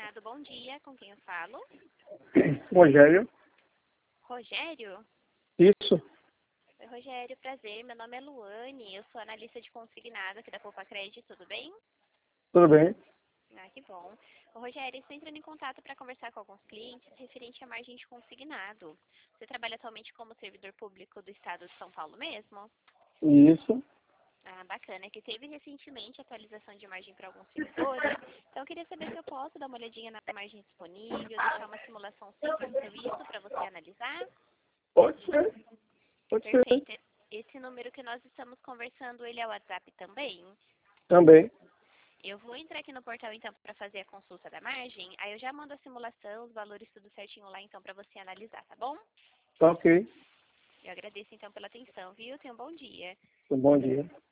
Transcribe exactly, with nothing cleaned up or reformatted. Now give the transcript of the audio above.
Consignado, bom dia. Com quem eu falo? Rogério. Rogério? Isso. Oi, Rogério, prazer. Meu nome é Luane. Eu sou analista de consignado aqui da Poupa Crédito, tudo bem? Tudo bem? Ah, que bom. Ô, Rogério, estou entrando em contato para conversar com alguns clientes referente à margem de consignado. Você trabalha atualmente como servidor público do estado de São Paulo mesmo? Isso. Ah, bacana. É que teve recentemente atualização de margem para alguns servidores. Então, eu queria saber se eu posso dar uma olhadinha na margem disponível, deixar uma simulação simples no seu isso para você analisar. Pode ser. Pode ser. Perfeito. Esse número que nós estamos conversando, ele é o WhatsApp também? Também. Eu vou entrar aqui no portal, então, para fazer a consulta da margem. Aí eu já mando a simulação, os valores tudo certinho lá, então, para você analisar, tá bom? Tá ok. Eu agradeço, então, pela atenção, viu? Tenha um bom dia. Um bom dia.